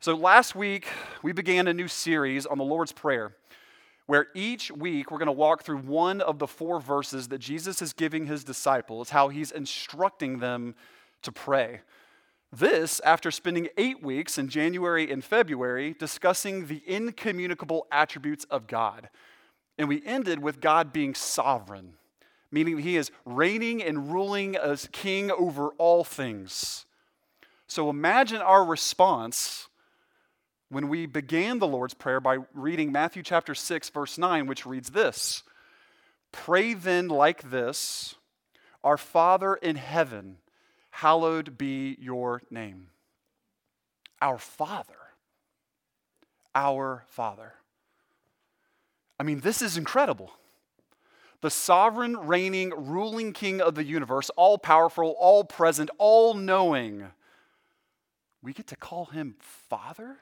So last week, we began a new series on the Lord's Prayer, where each week we're going to walk through one of the 4 verses that Jesus is giving his disciples, how he's instructing them to pray. This after spending 8 weeks in January and February discussing the incommunicable attributes of God. And we ended with God being sovereign, meaning he is reigning and ruling as king over all things. So imagine our response when we began the Lord's Prayer by reading Matthew chapter 6, verse 9, which reads this: "Pray then like this, Our Father in heaven, hallowed be your name." Our Father. Our Father. I mean, this is incredible. The sovereign, reigning, ruling king of the universe, all powerful, all present, all knowing. We get to call him Father?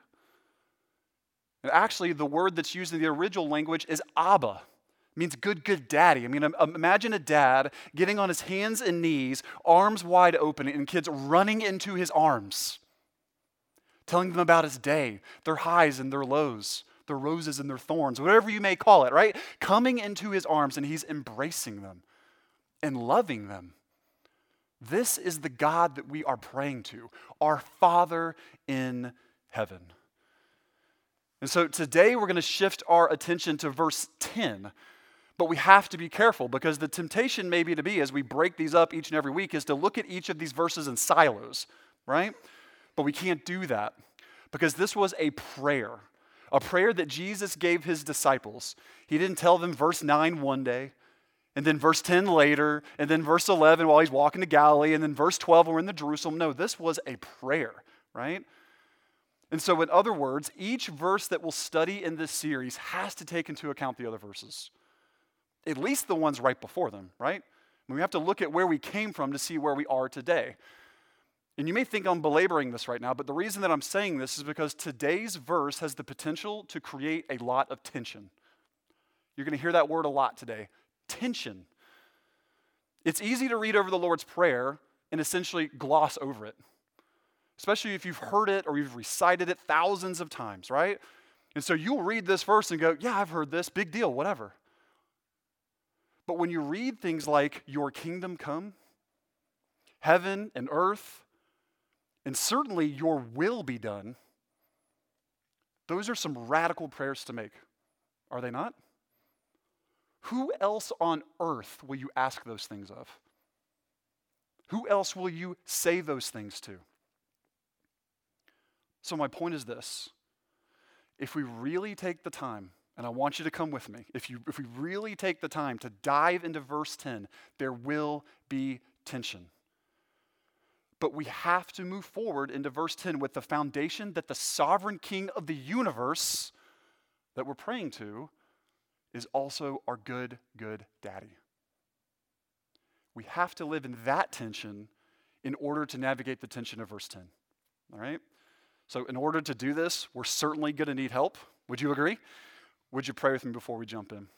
And actually, the word that's used in the original language is Abba. It means good daddy. I mean, imagine a dad getting on his hands and knees, arms wide open, and kids running into his arms, telling them about his day, their highs and their lows, their roses and their thorns, whatever you may call it, right? Coming into his arms, and he's embracing them and loving them. This is the God that we are praying to, our Father in heaven. And so today we're going to shift our attention to verse 10. But we have to be careful because the temptation maybe to be, as we break these up each and every week, is to look at each of these verses in silos, right? But we can't do that because this was a prayer that Jesus gave his disciples. He didn't tell them verse 9 one day, and then verse 10 later, and then verse 11 while he's walking to Galilee, and then verse 12 when we're in the Jerusalem. No, this was a prayer, right? And so in other words, each verse that we'll study in this series has to take into account the other verses. At least the ones right before them, right? We have to look at where we came from to see where we are today. And you may think I'm belaboring this right now, but the reason that I'm saying this is because today's verse has the potential to create a lot of tension. You're going to hear that word a lot today. Tension. It's easy to read over the Lord's Prayer and essentially gloss over it, especially if you've heard it or you've recited it thousands of times, right? And so you'll read this verse and go, yeah, I've heard this, big deal, whatever. But when you read things like, your kingdom come, heaven and earth, and certainly your will be done, those are some radical prayers to make, are they not? Who else on earth will you ask those things of? Who else will you say those things to? So my point is this: if we really take the time, and I want you to come with me, if we really take the time to dive into verse 10, there will be tension. But we have to move forward into verse 10 with the foundation that the sovereign king of the universe that we're praying to is also our good daddy. We have to live in that tension in order to navigate the tension of verse 10. All right? So in order to do this, we're certainly going to need help. Would you agree? Would you pray with me before we jump in?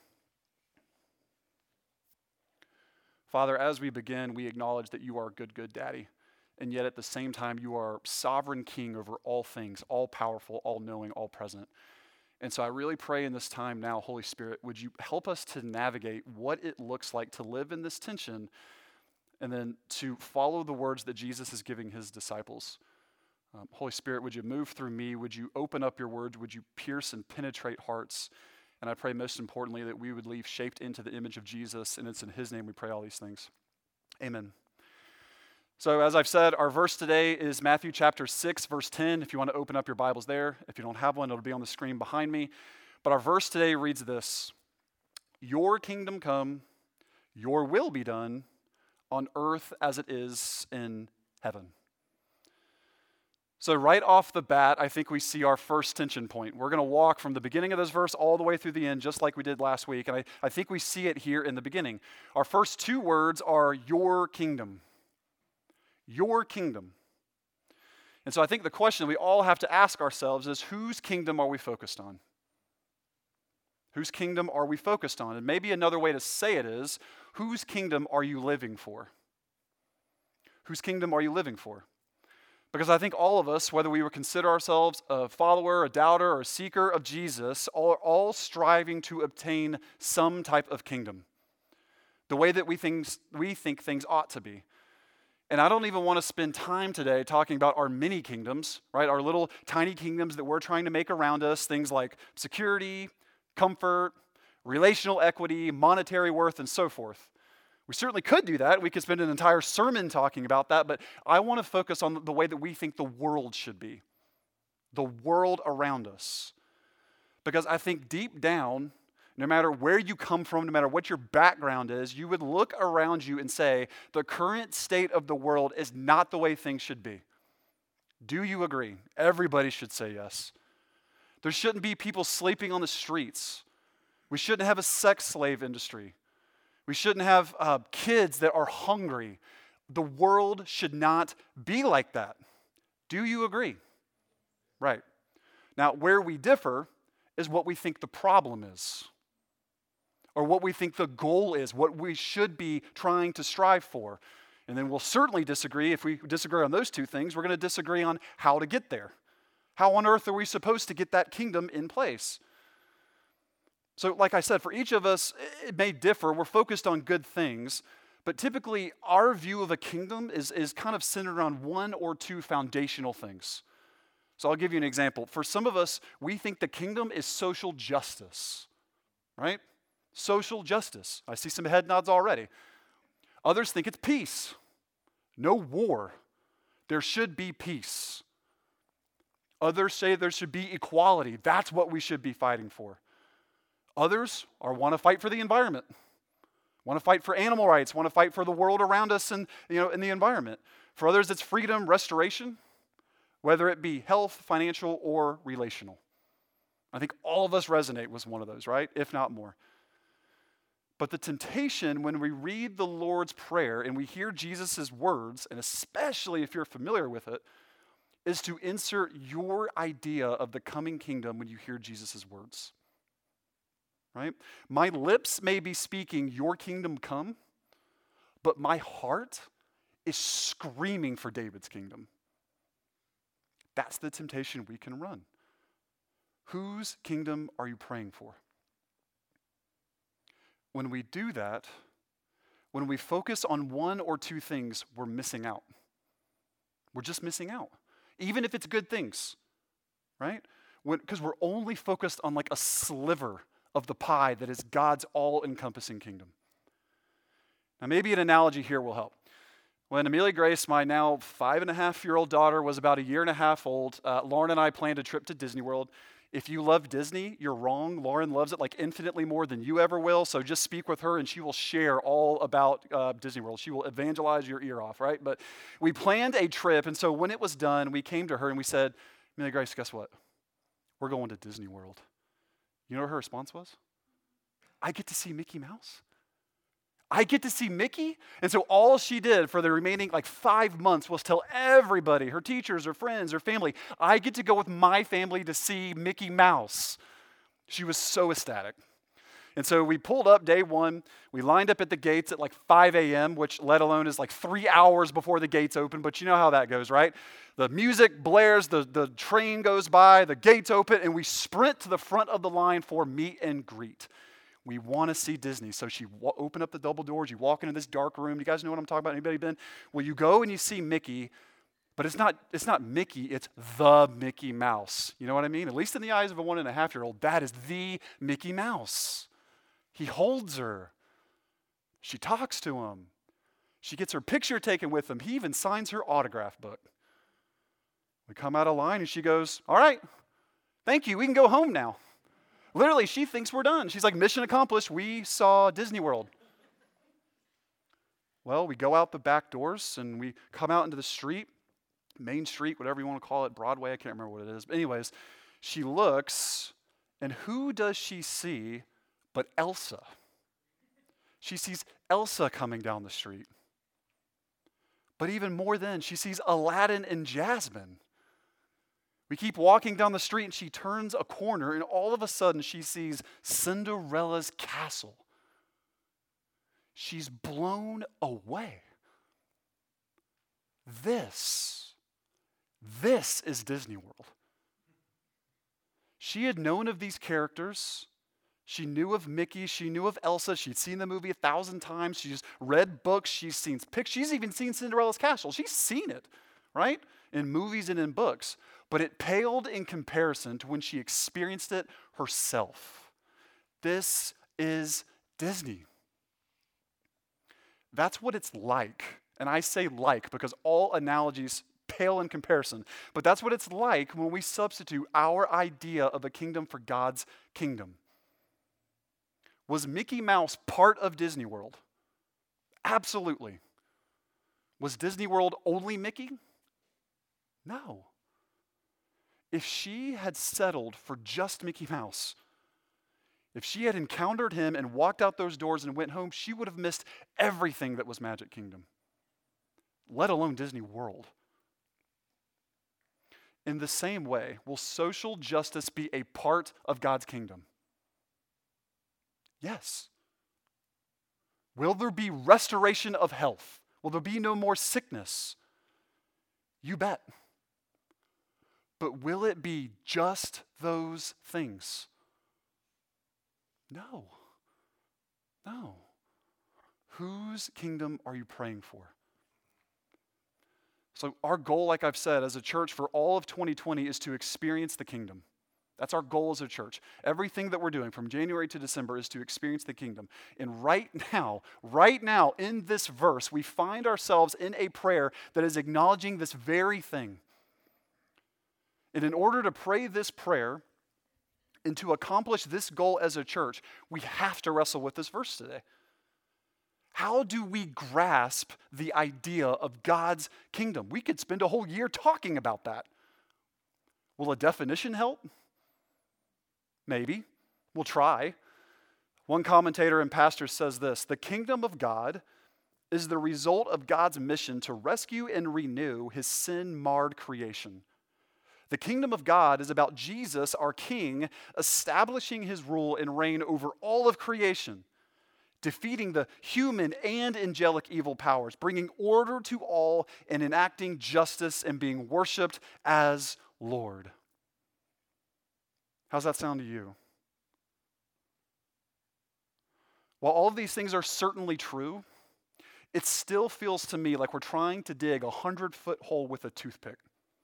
Father, as we begin, we acknowledge that you are a good daddy. And yet at the same time, you are sovereign king over all things, all powerful, all knowing, all present. And so I really pray in this time now, Holy Spirit, would you help us to navigate what it looks like to live in this tension and then to follow the words that Jesus is giving his disciples. Holy Spirit, would you move through me? Would you open up your words? Would you pierce and penetrate hearts? And I pray most importantly that we would leave shaped into the image of Jesus, and it's in his name we pray all these things. Amen. So as I've said, our verse today is Matthew chapter 6, verse 10. If you want to open up your Bibles there. If you don't have one, it'll be on the screen behind me. But our verse today reads this: Your kingdom come, your will be done on earth as it is in heaven. So right off the bat, I think we see our first tension point. We're going to walk from the beginning of this verse all the way through the end, just like we did last week. And I think we see it here in the beginning. Our first 2 words are your kingdom. Your kingdom. And so I think the question we all have to ask ourselves is, whose kingdom are we focused on? Whose kingdom are we focused on? And maybe another way to say it is, whose kingdom are you living for? Whose kingdom are you living for? Because I think all of us, whether we would consider ourselves a follower, a doubter, or a seeker of Jesus, are all striving to obtain some type of kingdom, the way that we think things ought to be. And I don't even want to spend time today talking about our mini kingdoms, right? Our little tiny kingdoms that we're trying to make around us, things like security, comfort, relational equity, monetary worth, and so forth. We certainly could do that. We could spend an entire sermon talking about that, but I want to focus on the way that we think the world should be, the world around us. Because I think deep down, no matter where you come from, no matter what your background is, you would look around you and say, the current state of the world is not the way things should be. Do you agree? Everybody should say yes. There shouldn't be people sleeping on the streets. We shouldn't have a sex slave industry. We shouldn't have kids that are hungry. The world should not be like that. Do you agree? Right. Now, where we differ is what we think the problem is, or what we think the goal is, what we should be trying to strive for. And then we'll certainly disagree. If we disagree on those two things, we're going to disagree on how to get there. How on earth are we supposed to get that kingdom in place? So like I said, for each of us, it may differ. We're focused on good things, but typically our view of a kingdom is kind of centered around one or two foundational things. So I'll give you an example. For some of us, we think the kingdom is social justice, right? Social justice. I see some head nods already. Others think it's peace. No war. There should be peace. Others say there should be equality. That's what we should be fighting for. Others want to fight for the environment, want to fight for animal rights, want to fight for the world around us and in the environment. For others, it's freedom, restoration, whether it be health, financial, or relational. I think all of us resonate with one of those, right? If not more. But the temptation when we read the Lord's Prayer and we hear Jesus' words, and especially if you're familiar with it, is to insert your idea of the coming kingdom when you hear Jesus' words. Right? My lips may be speaking, your kingdom come, but my heart is screaming for David's kingdom. That's the temptation we can run. Whose kingdom are you praying for? When we do that, when we focus on one or two things, we're missing out. We're just missing out. Even if it's good things, right? Because we're only focused on like a sliver of the pie that is God's all-encompassing kingdom. Now, maybe an analogy here will help. When Amelia Grace, my now 5.5-year-old daughter, was about 1.5 years old, Lauren and I planned a trip to Disney World. If you love Disney, you're wrong. Lauren loves it like infinitely more than you ever will, so just speak with her and she will share all about Disney World. She will evangelize your ear off, right? But we planned a trip, and so when it was done, we came to her and we said, Amelia Grace, guess what? We're going to Disney World. You know what her response was? I get to see Mickey Mouse? I get to see Mickey? And so all she did for the remaining 5 months was tell everybody, her teachers, her friends, her family, I get to go with my family to see Mickey Mouse. She was so ecstatic. And so we pulled up day one. We lined up at the gates at 5 a.m., which let alone is 3 hours before the gates open. But you know how that goes, right? The music blares, the train goes by, the gates open, and we sprint to the front of the line for meet and greet. We want to see Disney. So she opened up the double doors. You walk into this dark room. You guys know what I'm talking about? Anybody been? Well, you go and you see Mickey, but it's not Mickey. It's the Mickey Mouse. You know what I mean? At least in the eyes of a 1.5-year-old, that is the Mickey Mouse. He holds her. She talks to him. She gets her picture taken with him. He even signs her autograph book. We come out of line and she goes, all right, thank you. We can go home now. Literally, she thinks we're done. She's like, mission accomplished. We saw Disney World. Well, we go out the back doors and we come out into the street, Main Street, whatever you want to call it, Broadway, I can't remember what it is. But anyways, she looks, and who does she see but Elsa? She sees Elsa coming down the street. But even more than, she sees Aladdin and Jasmine. We keep walking down the street and she turns a corner and all of a sudden she sees Cinderella's castle. She's blown away. This This is Disney World. She had known of these characters. She knew of Mickey. She knew of Elsa. She'd seen the movie 1,000 times. She's read books. She's seen pictures. She's even seen Cinderella's Castle. She's seen it, right? In movies and in books. But it paled in comparison to when she experienced it herself. This is Disney. That's what it's like. And I say like because all analogies pale in comparison. But that's what it's like when we substitute our idea of a kingdom for God's kingdom. Was Mickey Mouse part of Disney World? Absolutely. Was Disney World only Mickey? No. If she had settled for just Mickey Mouse, if she had encountered him and walked out those doors and went home, she would have missed everything that was Magic Kingdom, let alone Disney World. In the same way, will social justice be a part of God's kingdom? Yes. Will there be restoration of health? Will there be no more sickness? You bet. But will it be just those things? No. No. Whose kingdom are you praying for? So our goal, like I've said, as a church for all of 2020 is to experience the kingdom. That's our goal as a church. Everything that we're doing from January to December is to experience the kingdom. And right now, in this verse, we find ourselves in a prayer that is acknowledging this very thing. And in order to pray this prayer and to accomplish this goal as a church, we have to wrestle with this verse today. How do we grasp the idea of God's kingdom? We could spend a whole year talking about that. Will a definition help? Maybe. We'll try. One commentator and pastor says this: the kingdom of God is the result of God's mission to rescue and renew his sin-marred creation. The kingdom of God is about Jesus, our King, establishing his rule and reign over all of creation, defeating the human and angelic evil powers, bringing order to all and enacting justice and being worshiped as Lord. How's that sound to you? While all of these things are certainly true, it still feels to me like we're trying to dig a 100-foot hole with a toothpick.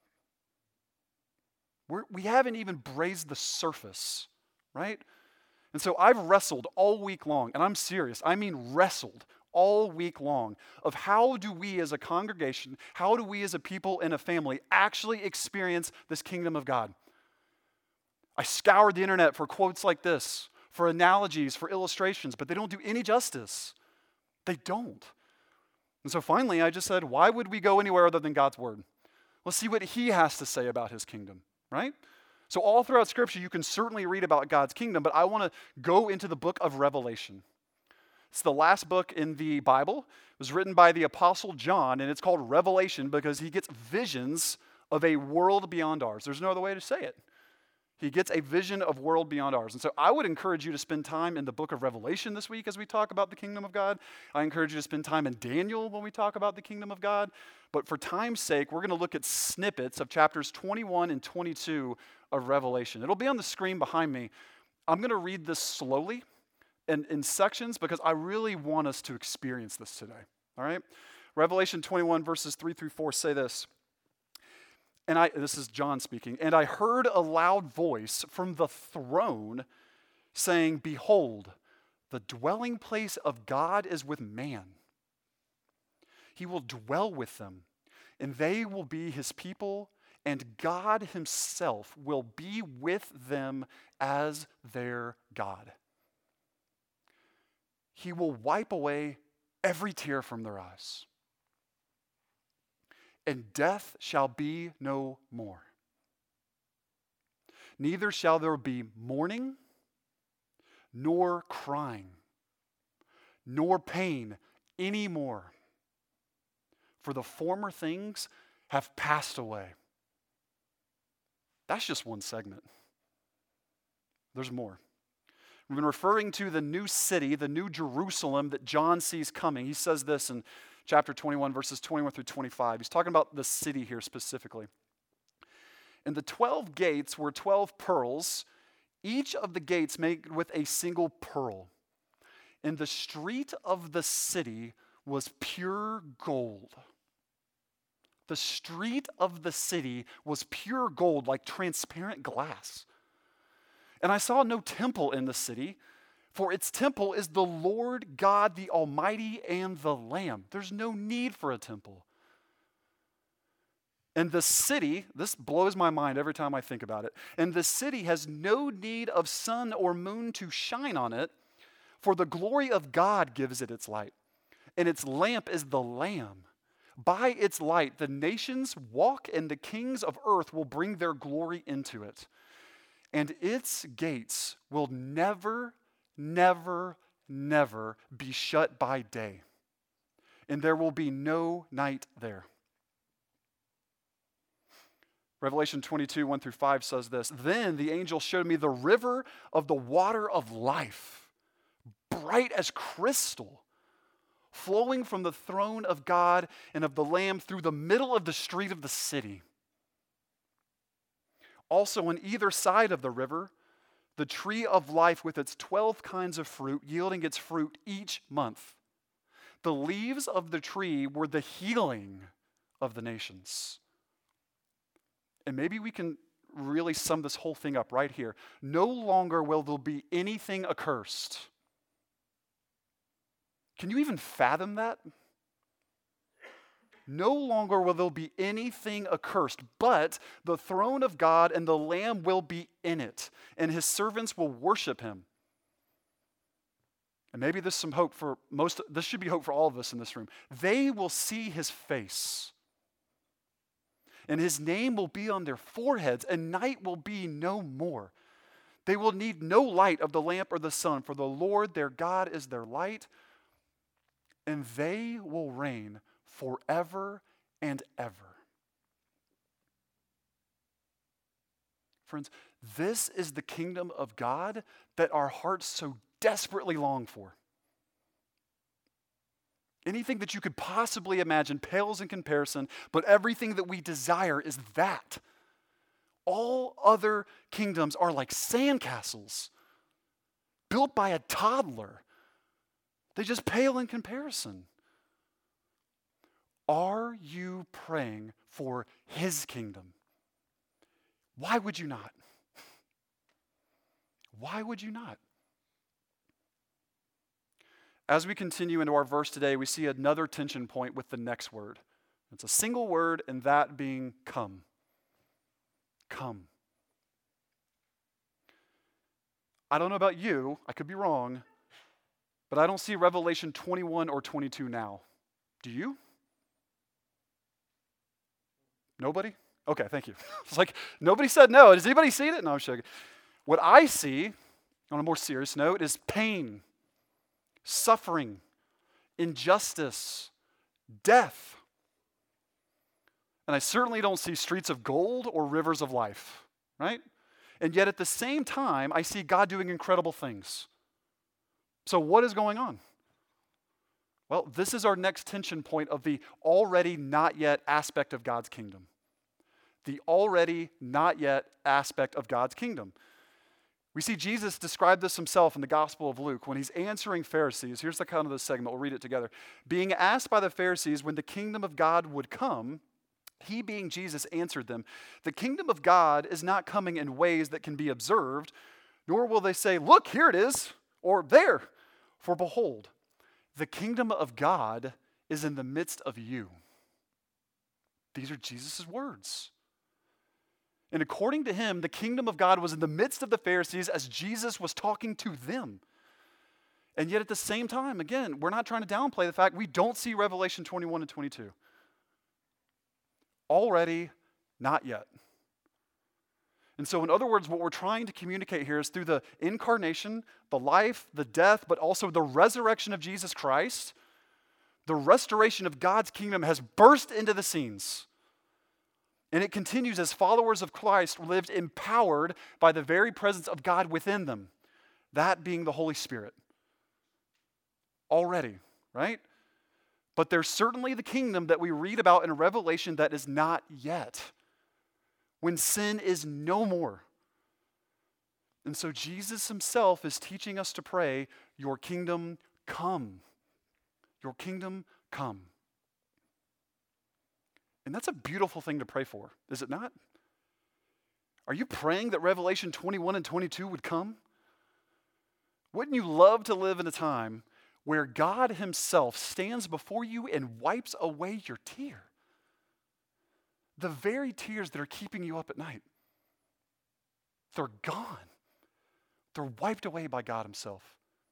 We haven't even brazed the surface, right? And so I've wrestled all week long, and I'm serious, I mean wrestled all week long, of how do we as a congregation, how do we as a people and a family actually experience this kingdom of God? I scoured the internet for quotes like this, for analogies, for illustrations, but they don't do any justice. They don't. And so finally I just said, why would we go anywhere other than God's word? Let's see what he has to say about his kingdom. Right? So all throughout Scripture, you can certainly read about God's kingdom, but I want to go into the book of Revelation. It's the last book in the Bible. It was written by the Apostle John, and it's called Revelation because he gets visions of a world beyond ours. There's no other way to say it. He gets a vision of world beyond ours. And so I would encourage you to spend time in the book of Revelation this week as we talk about the kingdom of God. I encourage you to spend time in Daniel when we talk about the kingdom of God. But for time's sake, we're going to look at snippets of chapters 21 and 22 of Revelation. It'll be on the screen behind me. I'm going to read this slowly and in sections because I really want us to experience this today. All right? Revelation 21 verses 3 through 4 say this. This is John speaking, and I heard a loud voice from the throne saying, behold, the dwelling place of God is with man. He will dwell with them, and they will be his people, and God himself will be with them as their God. He will wipe away every tear from their eyes. And death shall be no more. Neither shall there be mourning, nor crying, nor pain anymore. For the former things have passed away. That's just one segment. There's more. We've been referring to the new city, the new Jerusalem that John sees coming. He says this in chapter 21, verses 21 through 25. He's talking about the city here specifically. And the 12 gates were 12 pearls, each of the gates made with a single pearl. And the street of the city was pure gold. The street of the city was pure gold, like transparent glass. And I saw no temple in the city, for its temple is the Lord God, the Almighty, and the Lamb. There's no need for a temple. And the city, this blows my mind every time I think about it, and the city has no need of sun or moon to shine on it, for the glory of God gives it its light, and its lamp is the Lamb. By its light, the nations walk, and the kings of earth will bring their glory into it. And its gates will never, never, never be shut by day, and there will be no night there. Revelation 22, 1 through 5 says this, Then the angel showed me the river of the water of life, bright as crystal, flowing from the throne of God and of the Lamb through the middle of the street of the city. Also on either side of the river, the tree of life with its 12 kinds of fruit, yielding its fruit each month. The leaves of the tree were the healing of the nations. And maybe we can really sum this whole thing up right here. No longer will there be anything accursed. Can you even fathom that? No longer will there be anything accursed, but the throne of God and the Lamb will be in it, and his servants will worship him. And maybe there's some hope for this should be hope for all of us in this room. They will see his face, and his name will be on their foreheads, and night will be no more. They will need no light of the lamp or the sun, for the Lord their God is their light, and they will reign forever and ever. Friends, this is the kingdom of God that our hearts so desperately long for. Anything that you could possibly imagine pales in comparison, but everything that we desire is that. All other kingdoms are like sandcastles built by a toddler. They just pale in comparison. Are you praying for his kingdom? Why would you not? Why would you not? As we continue into our verse today, we see another tension point with the next word. It's a single word, and that being come. Come. I don't know about you, I could be wrong, but I don't see Revelation 21 or 22 now. Do you? Nobody? Okay, thank you. It's like, nobody said no. Does anybody see it? No, I'm joking. What I see, on a more serious note, is pain, suffering, injustice, death. And I certainly don't see streets of gold or rivers of life, right? And yet at the same time, I see God doing incredible things. So what is going on? Well, this is our next tension point of the already not yet aspect of God's kingdom. The already not yet aspect of God's kingdom. We see Jesus describe this himself in the Gospel of Luke when he's answering Pharisees. Here's the kind of the segment. We'll read it together. Being asked by the Pharisees when the kingdom of God would come, he being Jesus answered them, the kingdom of God is not coming in ways that can be observed, nor will they say, look, here it is, or there. For behold, the kingdom of God is in the midst of you. These are Jesus' words. And according to him, the kingdom of God was in the midst of the Pharisees as Jesus was talking to them. And yet at the same time, again, we're not trying to downplay the fact we don't see Revelation 21 and 22. Already, not yet. And so in other words, what we're trying to communicate here is through the incarnation, the life, the death, but also the resurrection of Jesus Christ, the restoration of God's kingdom has burst into the scenes. And it continues as followers of Christ lived empowered by the very presence of God within them, that being the Holy Spirit. Already, right? But there's certainly the kingdom that we read about in Revelation that is not yet. when sin is no more. And so Jesus himself is teaching us to pray, your kingdom come. Your kingdom come. And that's a beautiful thing to pray for, is it not? Are you praying that Revelation 21 and 22 would come? Wouldn't you love to live in a time where God himself stands before you and wipes away your tear? The very tears that are keeping you up at night. They're gone. They're wiped away by God himself.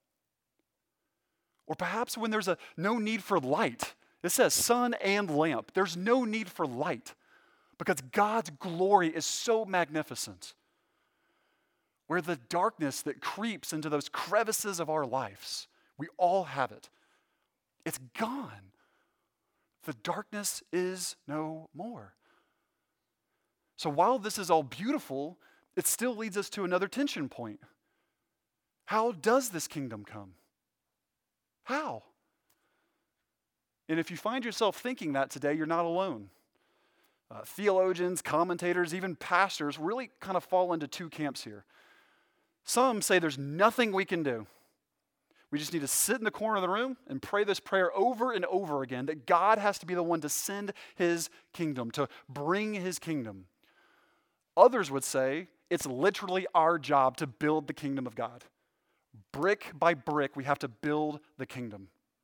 Or perhaps when there's no need for light. It says sun and lamp. There's no need for light because God's glory is so magnificent. Where the darkness that creeps into those crevices of our lives, we all have it. It's gone. The darkness is no more. So while this is all beautiful, it still leads us to another tension point. How does this kingdom come? How? And if you find yourself thinking that today, you're not alone. Theologians, commentators, even pastors really kind of fall into two camps here. Some say there's nothing we can do. We just need to sit in the corner of the room and pray this prayer over and over again, that God has to be the one to send his kingdom, to bring his kingdom. Others would say it's literally our job to build the kingdom of God. Brick by brick, we have to build the kingdom.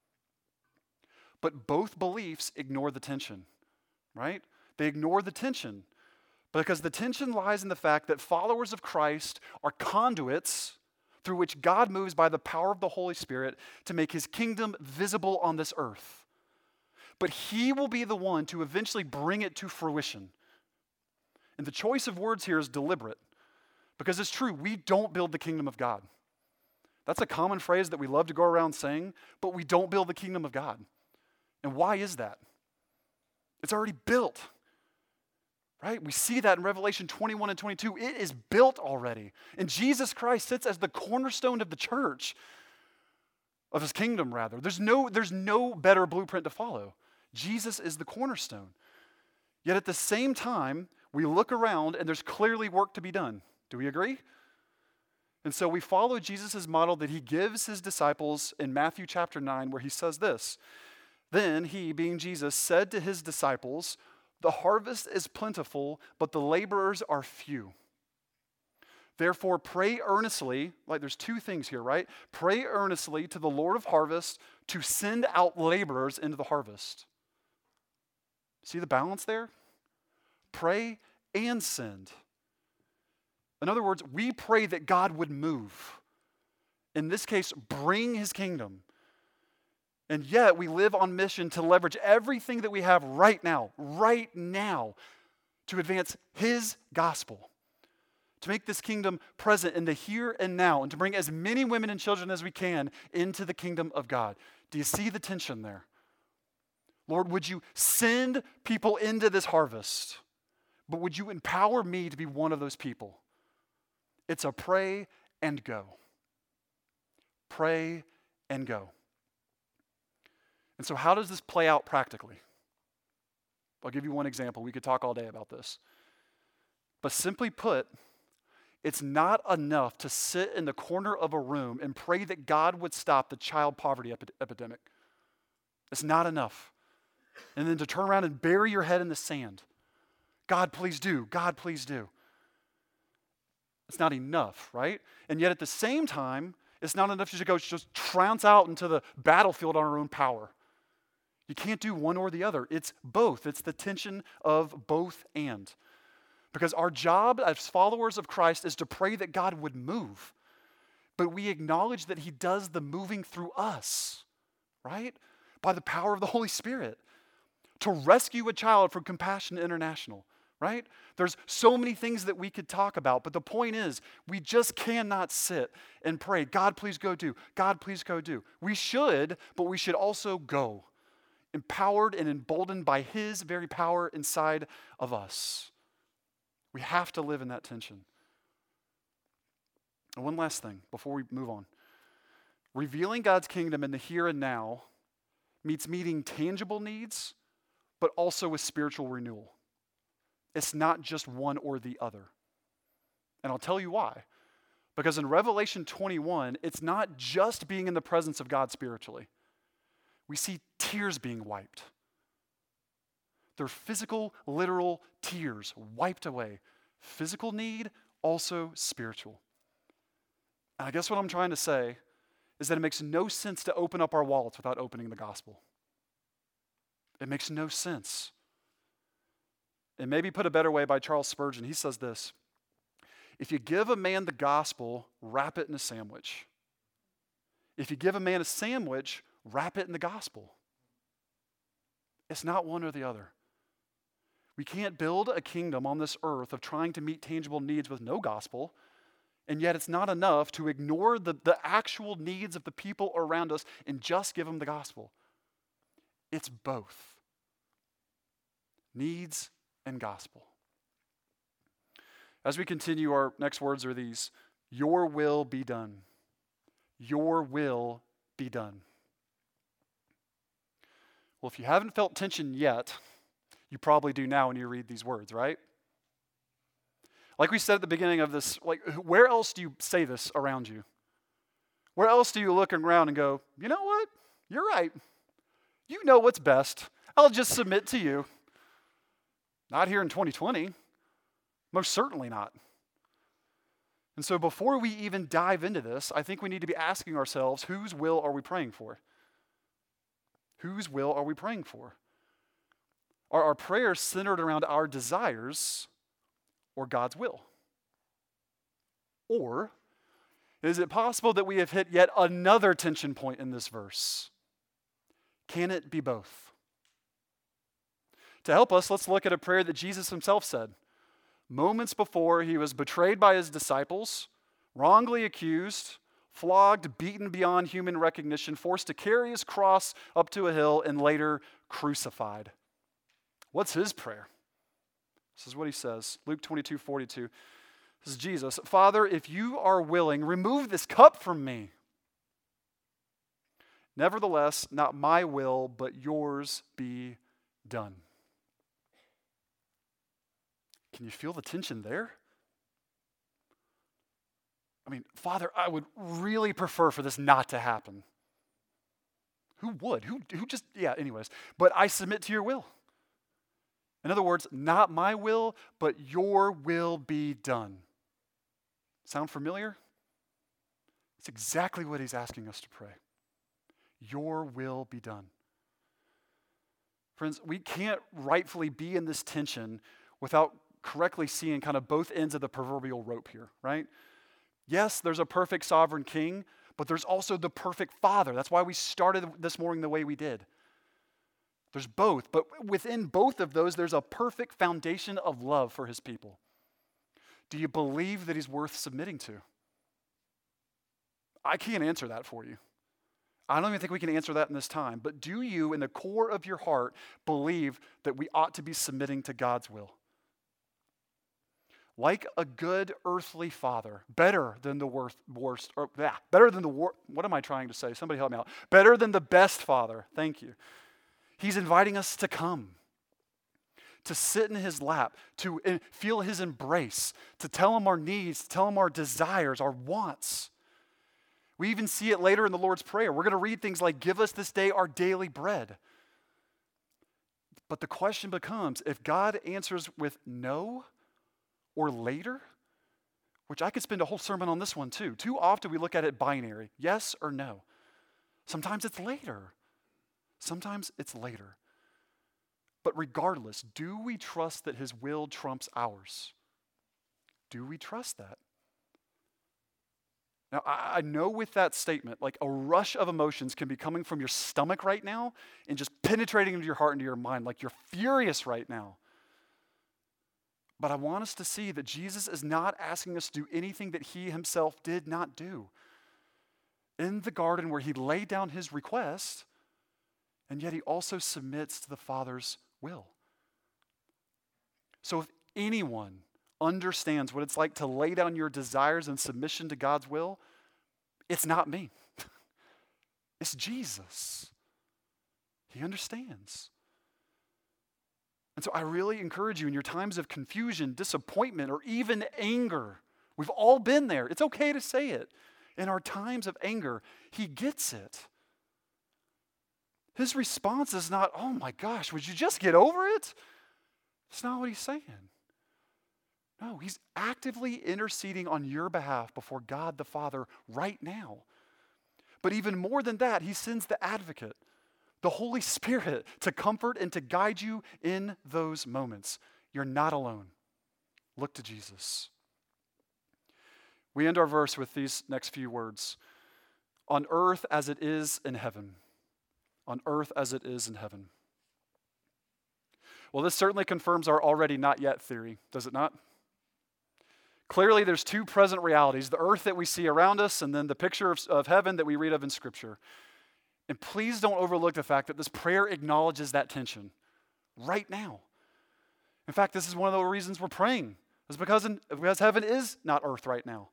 But both beliefs ignore the tension, right? They ignore the tension because the tension lies in the fact that followers of Christ are conduits through which God moves by the power of the Holy Spirit to make his kingdom visible on this earth. But he will be the one to eventually bring it to fruition. And the choice of words here is deliberate because it's true, we don't build the kingdom of God. That's a common phrase that we love to go around saying, but we don't build the kingdom of God. And why is that? It's already built, right? We see that in Revelation 21 and 22. It is built already. And Jesus Christ sits as the cornerstone of the church, of his kingdom rather. There's no better blueprint to follow. Jesus is the cornerstone. Yet at the same time, we look around and there's clearly work to be done. Do we agree? And so we follow Jesus' model that he gives his disciples in Matthew chapter 9, where he says this. Then he, being Jesus, said to his disciples, the harvest is plentiful, but the laborers are few. Therefore, pray earnestly, like there's two things here, right? Pray earnestly to the Lord of harvest to send out laborers into the harvest. See the balance there? Pray and send. In other words, we pray that God would move. In this case, bring his kingdom. And yet we live on mission to leverage everything that we have right now, to advance his gospel. To make this kingdom present in the here and now, and to bring as many women and children as we can into the kingdom of God. Do you see the tension there? Lord, would you send people into this harvest? But would you empower me to be one of those people? It's a pray and go. Pray and go. And so how does this play out practically? I'll give you one example. We could talk all day about this. But simply put, it's not enough to sit in the corner of a room and pray that God would stop the child poverty epidemic. It's not enough. And then to turn around and bury your head in the sand. God, please do. God, please do. It's not enough, right? And yet at the same time, it's not enough to just trounce out into the battlefield on our own power. You can't do one or the other. It's both. It's the tension of both and. Because our job as followers of Christ is to pray that God would move. But we acknowledge that he does the moving through us, right? By the power of the Holy Spirit. To rescue a child from Compassion International, right? There's so many things that we could talk about, but the point is, we just cannot sit and pray, God, please go do. God, please go do. We should, but we should also go, empowered and emboldened by his very power inside of us. We have to live in that tension. And one last thing before we move on. Revealing God's kingdom in the here and now means meeting tangible needs, but also with spiritual renewal. It's not just one or the other. And I'll tell you why. Because in Revelation 21, it's not just being in the presence of God spiritually. We see tears being wiped. They're physical, literal tears wiped away. Physical need, also spiritual. And I guess what I'm trying to say is that it makes no sense to open up our wallets without opening the gospel. It makes no sense. It may be put a better way by Charles Spurgeon. He says this: if you give a man the gospel, wrap it in a sandwich. If you give a man a sandwich, wrap it in the gospel. It's not one or the other. We can't build a kingdom on this earth of trying to meet tangible needs with no gospel, and yet it's not enough to ignore the actual needs of the people around us and just give them the gospel. It's both. Needs and gospel. As we continue, our next words are these: your will be done. Your will be done. Well, if you haven't felt tension yet, you probably do now when you read these words, right? Like we said at the beginning of this, where else do you say this around you? Where else do you look around and go, you know what? You're right. You know what's best. I'll just submit to you. Not here in 2020. Most certainly not. And so before we even dive into this, I think we need to be asking ourselves, whose will are we praying for? Whose will are we praying for? Are our prayers centered around our desires or God's will? Or is it possible that we have hit yet another tension point in this verse? Can it be both? To help us, let's look at a prayer that Jesus himself said moments before he was betrayed by his disciples, wrongly accused, flogged, beaten beyond human recognition, forced to carry his cross up to a hill, and later crucified. What's his prayer? This is what he says. Luke 22:42. This is Jesus. Father, if you are willing, remove this cup from me. Nevertheless, not my will, but yours be done. Can you feel the tension there? I mean, Father, I would really prefer for this not to happen. Who would? Who just, anyways. But I submit to your will. In other words, not my will, but your will be done. Sound familiar? It's exactly what he's asking us to pray. Your will be done. Friends, we can't rightfully be in this tension without correctly seeing kind of both ends of the proverbial rope here, right? Yes, there's a perfect sovereign king, but there's also the perfect father. That's why we started this morning the way we did. There's both, but within both of those, there's a perfect foundation of love for his people. Do you believe that he's worth submitting to? I can't answer that for you. I don't even think we can answer that in this time, but do you, in the core of your heart, believe that we ought to be submitting to God's will? Like a good earthly father, better than the what am I trying to say? Somebody help me out. Better than the best father, thank you. He's inviting us to come, to sit in his lap, to feel his embrace, to tell him our needs, to tell him our desires, our wants. We even see it later in the Lord's Prayer. We're going to read things like, give us this day our daily bread. But the question becomes, if God answers with no or later, which I could spend a whole sermon on this one too. Too often we look at it binary, yes or no. Sometimes it's later. Sometimes it's later. But regardless, do we trust that his will trumps ours? Do we trust that? Now, I know with that statement, like a rush of emotions can be coming from your stomach right now and just penetrating into your heart, into your mind, like you're furious right now. But I want us to see that Jesus is not asking us to do anything that he himself did not do. In the garden where he laid down his request, and yet he also submits to the Father's will. So if anyone understands what it's like to lay down your desires in submission to God's will, it's not me. It's Jesus. He understands. And so I really encourage you in your times of confusion, disappointment, or even anger. We've all been there. It's okay to say it. In our times of anger, he gets it. His response is not, oh my gosh, would you just get over it? That's not what he's saying. No, he's actively interceding on your behalf before God the Father right now. But even more than that, he sends the advocate, the Holy Spirit, to comfort and to guide you in those moments. You're not alone. Look to Jesus. We end our verse with these next few words. On earth as it is in heaven. On earth as it is in heaven. Well, this certainly confirms our already not yet theory, does it not? Clearly, there's two present realities, the earth that we see around us and then the picture of heaven that we read of in Scripture. And please don't overlook the fact that this prayer acknowledges that tension right now. In fact, this is one of the reasons we're praying. It's because heaven is not earth right now.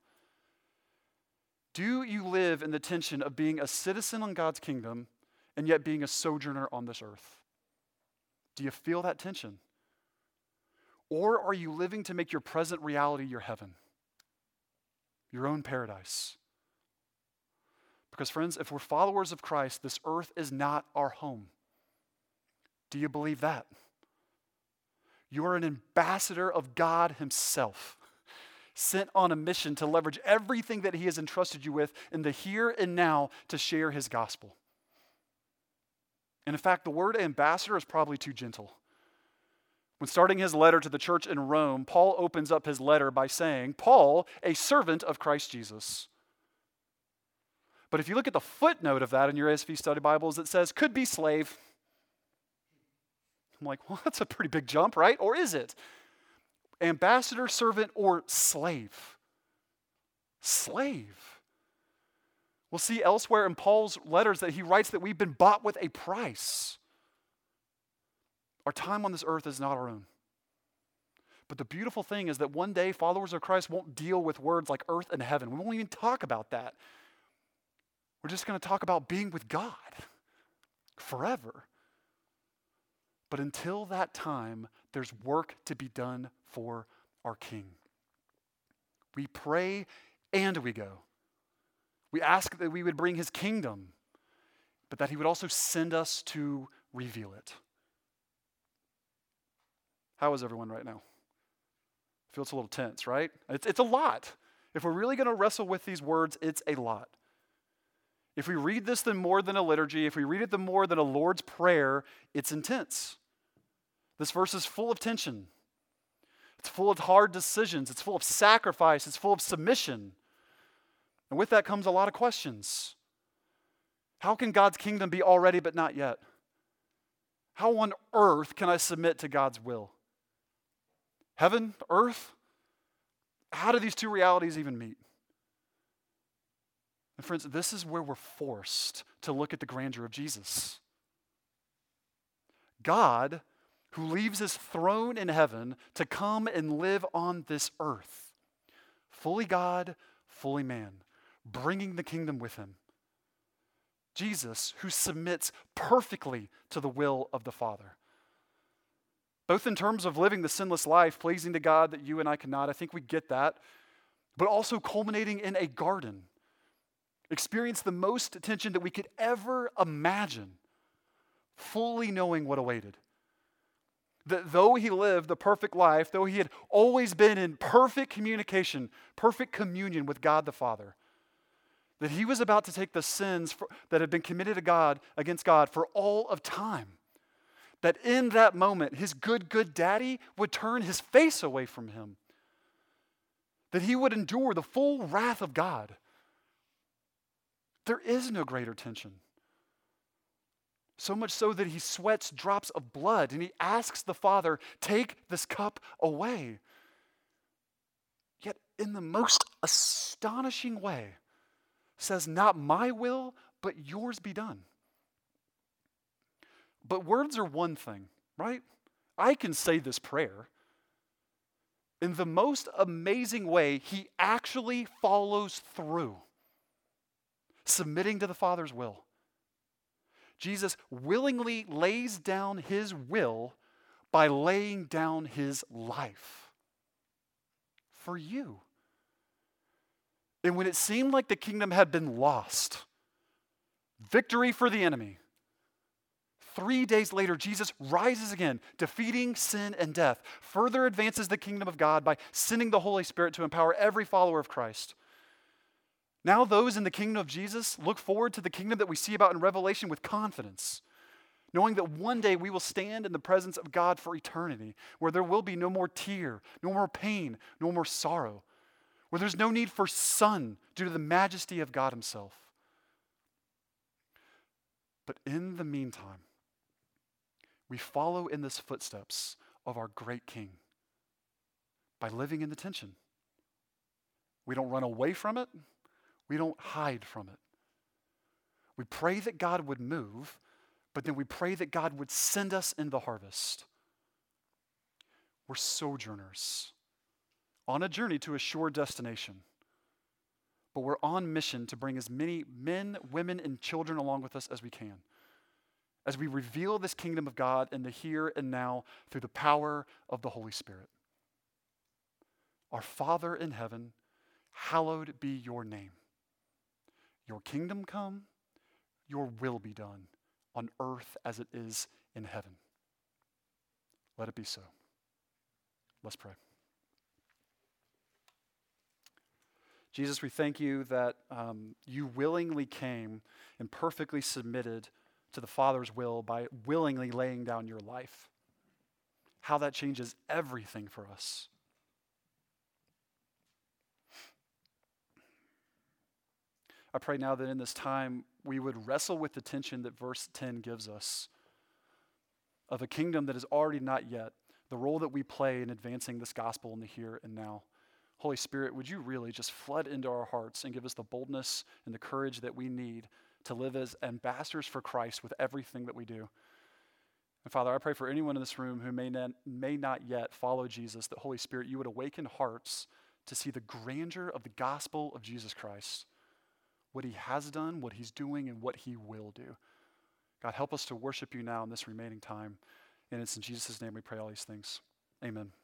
Do you live in the tension of being a citizen in God's kingdom and yet being a sojourner on this earth? Do you feel that tension? Or are you living to make your present reality your heaven, your own paradise? Because friends, if we're followers of Christ, this earth is not our home. Do you believe that? You are an ambassador of God himself, sent on a mission to leverage everything that he has entrusted you with in the here and now to share his gospel. And in fact, the word ambassador is probably too gentle. When starting his letter to the church in Rome, Paul opens up his letter by saying, Paul, a servant of Christ Jesus. But if you look at the footnote of that in your ASV study Bibles, it says, could be slave. I'm like, well, that's a pretty big jump, right? Or is it? Ambassador, servant, or slave? Slave. We'll see elsewhere in Paul's letters that he writes that we've been bought with a price. Our time on this earth is not our own. But the beautiful thing is that one day followers of Christ won't deal with words like earth and heaven. We won't even talk about that. We're just going to talk about being with God forever. But until that time, there's work to be done for our King. We pray and we go. We ask that we would bring his kingdom, but that he would also send us to reveal it. How is everyone right now? I feel it's a little tense, right? It's a lot. If we're really going to wrestle with these words, it's a lot. If we read this then more than a liturgy, if we read it then more than a Lord's Prayer, it's intense. This verse is full of tension. It's full of hard decisions. It's full of sacrifice. It's full of submission. And with that comes a lot of questions. How can God's kingdom be already but not yet? How on earth can I submit to God's will? Heaven, earth? How do these two realities even meet? And friends, this is where we're forced to look at the grandeur of Jesus. God, who leaves his throne in heaven to come and live on this earth. Fully God, fully man, bringing the kingdom with him. Jesus, who submits perfectly to the will of the Father. Both in terms of living the sinless life, pleasing to God that you and I cannot, I think we get that, but also culminating in a garden. Experience the most attention that we could ever imagine, fully knowing what awaited. That though he lived the perfect life, though he had always been in perfect communication, perfect communion with God the Father, that he was about to take the sins that had been committed to God, against God for all of time. That in that moment, his good daddy would turn his face away from him. That he would endure the full wrath of God. There is no greater tension. So much so that he sweats drops of blood and he asks the Father, take this cup away. Yet in the most astonishing way, says, not my will, but yours be done. But words are one thing, right? I can say this prayer. In the most amazing way, he actually follows through, submitting to the Father's will. Jesus willingly lays down his will, by laying down his life for you. And when it seemed like the kingdom had been lost, victory for the enemy, 3 days later, Jesus rises again, defeating sin and death, further advances the kingdom of God by sending the Holy Spirit to empower every follower of Christ. Now those in the kingdom of Jesus look forward to the kingdom that we see about in Revelation with confidence, knowing that one day we will stand in the presence of God for eternity, where there will be no more tear, no more pain, no more sorrow, where there's no need for sun due to the majesty of God himself. But in the meantime, we follow in the footsteps of our great King by living in the tension. We don't run away from it. We don't hide from it. We pray that God would move, but then we pray that God would send us in the harvest. We're sojourners on a journey to a sure destination, but we're on mission to bring as many men, women, and children along with us as we can, as we reveal this kingdom of God in the here and now through the power of the Holy Spirit. Our Father in heaven, hallowed be your name. Your kingdom come, your will be done on earth as it is in heaven. Let it be so. Let's pray. Jesus, we thank you that you willingly came and perfectly submitted to the Father's will by willingly laying down your life. How that changes everything for us. I pray now that in this time we would wrestle with the tension that verse 10 gives us of a kingdom that is already not yet, the role that we play in advancing this gospel in the here and now. Holy Spirit, would you really just flood into our hearts and give us the boldness and the courage that we need to live as ambassadors for Christ with everything that we do. And Father, I pray for anyone in this room who may not yet follow Jesus, that Holy Spirit, you would awaken hearts to see the grandeur of the gospel of Jesus Christ, what he has done, what he's doing, and what he will do. God, help us to worship you now in this remaining time. And it's in Jesus' name we pray all these things. Amen.